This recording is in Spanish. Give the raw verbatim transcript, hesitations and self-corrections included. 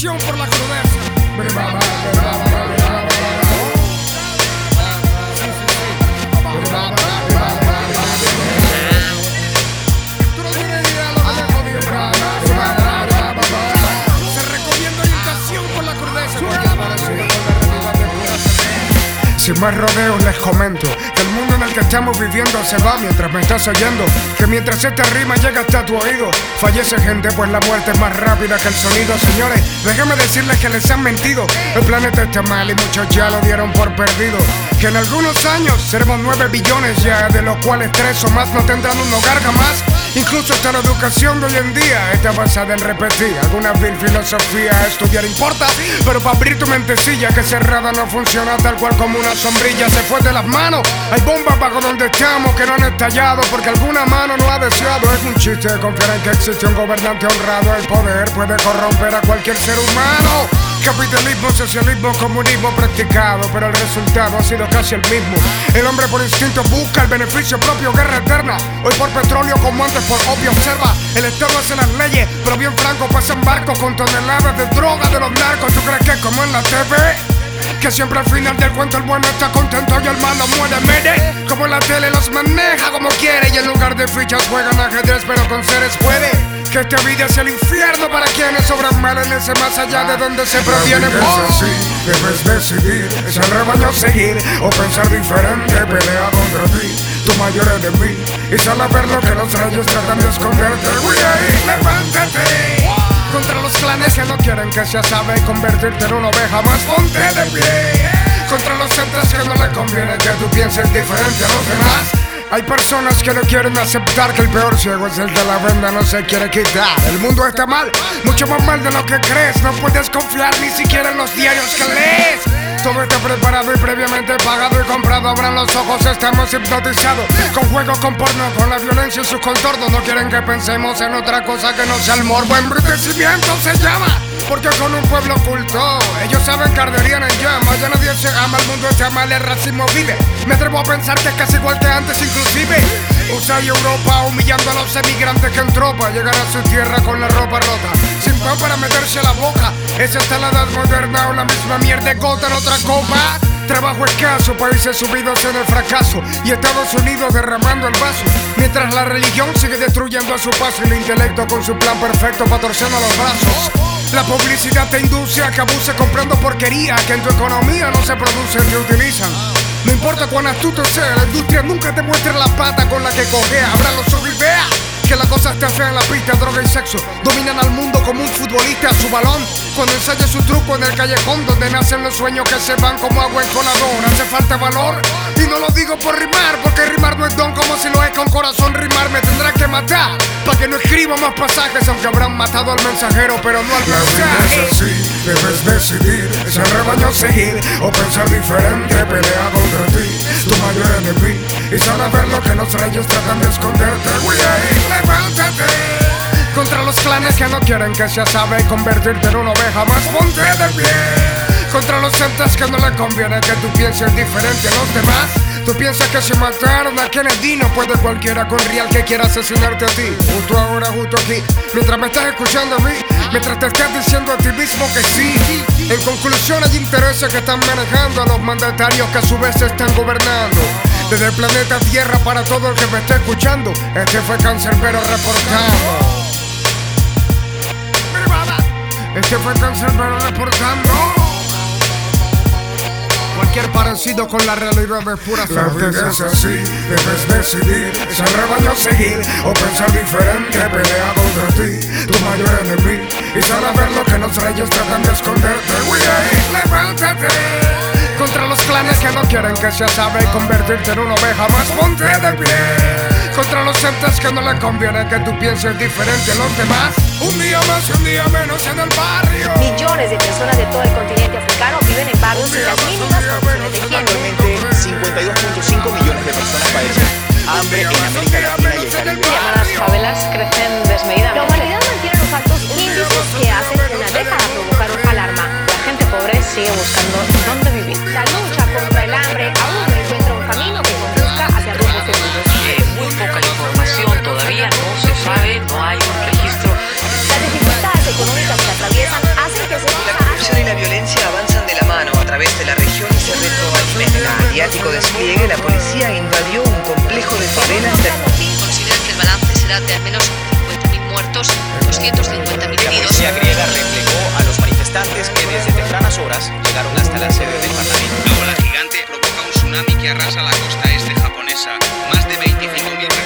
educación por la crudeza. Tú no tienes idea de lo que te jodió. Se recomienda educación por la crudeza. Sin más rodeos les comento que el mundo en el que estamos viviendo se va mientras me estás oyendo. Que mientras esta rima llega hasta tu oído, fallece gente pues la muerte es más rápida que el sonido. Señores, déjenme decirles que les han mentido. El planeta está mal y muchos ya lo dieron por perdido. Que en algunos años seremos nueve billones ya, de los cuales tres o más no tendrán un hogar jamás. Incluso hasta la educación de hoy en día está basada en repetir alguna vil filosofía. Estudiar importa, pero para abrir tu mentecilla que cerrada no funciona tal cual como una sombrilla. Se fue de las manos, hay bombas bajo donde estamos que no han estallado porque alguna mano no ha deseado. Es un chiste confiar en que existe un gobernante honrado. El poder puede corromper a cualquier ser humano. Capitalismo, socialismo, comunismo practicado, pero el resultado ha sido casi el mismo. El hombre por instinto busca el beneficio propio, guerra eterna. Hoy por petróleo como antes por opio. Observa, el Estado hace las leyes, pero bien franco pasan barcos con toneladas de droga de los narcos. ¿Tú crees que es como en la T V? Que siempre al final del cuento el bueno está contento y el malo muere. Mire, como la tele los maneja como quiere y en lugar de fichas juegan ajedrez pero con seres puede. Que esta vida es el infierno para quienes sobran mal en ese más allá de donde se proviene. Oh. Es así, debes decidir, es el rebaño seguir o pensar diferente, pelea contra ti, tu mayor enemigo, y sal a ver lo que los rayos tratan de esconderte. Güey, levántate. Contra los clanes que no quieren que se sabe convertirte en una oveja más, ponte de pie. Contra los centros que no le conviene que tú pienses diferente a los demás. Hay personas que no quieren aceptar que el peor ciego es el que la venda no se quiere quitar. El mundo está mal, mucho más mal de lo que crees. No puedes confiar ni siquiera en los diarios que lees. Todo está preparado y previamente pagado y comprado. Abran los ojos, estamos hipnotizados con juegos, con porno, con la violencia y sus contornos. No quieren que pensemos en otra cosa que no sea el morbo. Embrutecimiento se llama, porque con un pueblo oculto ellos saben que arderían en llamas. Ya nadie se ama, el mundo está mal, el racismo vive. Me atrevo a pensar que es casi igual que antes inclusive. U S A y Europa humillando a los emigrantes que en tropa llegan a su tierra con la ropa rota, sin pan para meterse a la boca. Esa está la edad moderna o la misma mierda gota en otra copa. Trabajo escaso, países subidos en el fracaso y Estados Unidos derramando el vaso, mientras la religión sigue destruyendo a su paso y el intelecto con su plan perfecto pa' torciendo los brazos. La publicidad te induce a que abuse comprando porquería que en tu economía no se producen ni utilizan. No importa cuán astuto sea, la industria nunca te muestra la pata con la que cojea. Abra los ojos y vea que la cosa está fea en la pista. Droga y sexo dominan al mundo como un futbolista a su balón, cuando ensaya su truco en el callejón donde nacen los sueños que se van como agua en colador. Hace falta valor y no lo digo por rimar, porque rimar no es don como si lo es con corazón. Rimar me tendrá que matar para que no escriba más pasajes, aunque habrán matado al mensajero pero no al mensaje. Es así, debes decidir, es el rebaño seguir o pensar diferente, pelea contra ti, tu mayor enemigo, y sal a ver lo que los reyes tratan de esconderte. Güey, levántate. Contra los clanes que no quieren que se sabe convertirte en una oveja más, ponte de pie. Contra los entes que no le conviene que tú pienses diferente a los demás. Tú piensas que si mataron a Kennedy no puede cualquiera con real que quiera asesinarte a ti. Justo ahora, justo aquí, mientras me estás escuchando a mí, mientras te estás diciendo a ti mismo que sí. En conclusión hay intereses que están manejando a los mandatarios que a su vez están gobernando. Desde el planeta Tierra para todo el que me esté escuchando, este fue Cancerbero reportando. Este fue Cancerbero reportando. Cualquier parecido con la realidad es pura La vida es certeza. así, debes decidir, es el rebaño seguir o pensar diferente, pelea contra ti, tu mayor enemigo, y sal a ver lo que los reyes tratan de esconderte. Güey, levántate. Contra los clanes que no quieren que se sabe convertirte en una oveja más, ponte de pie. Contra los entes que no le conviene que tú pienses diferente a los demás. Un día más y un día menos en el barrio. Millones de personas de todo el continente africano viven en barrios sin las mínimas condiciones de higiene. Actualmente, cincuenta y dos punto cinco millones de personas padecen hambre en América Latina y el Caribe. Las favelas crecen desmedidamente. La humanidad mantiene los altos índices que hace una década provocaron alarma. La gente pobre sigue buscando dónde vivir. La lucha contra el hambre aún no encuentra un camino que conduzca hacia rumbos seguros. Es muy poca la información, todavía no se sabe, no hay un registro. Las dificultades económicas que atraviesan hacen que se cantidad de al menos cincuenta mil muertos y doscientos cincuenta mil La heridos. policía griega replegó a los manifestantes que desde tempranas horas llegaron hasta la sede del Parlamento. La ola gigante provoca un tsunami que arrasa la costa este japonesa. Más de veinticinco mil